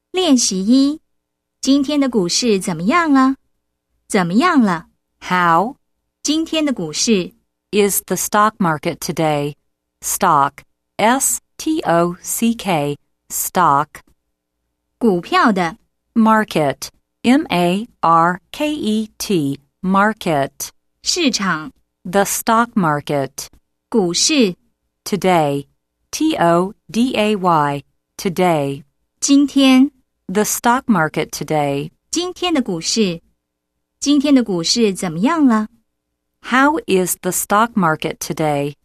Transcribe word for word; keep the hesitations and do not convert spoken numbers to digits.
练习一，今天的股市怎么样了？怎么样了？ How 今天的股市 is the stock market today? Stock, S T O C K, stock. 股票的 Market, M A R K E T, market. 市场 The stock market. 股市 Today, T O D A Y, today. 今天 The stock market today. 今天的股市今天的股市怎么样了？ How is the stock market today?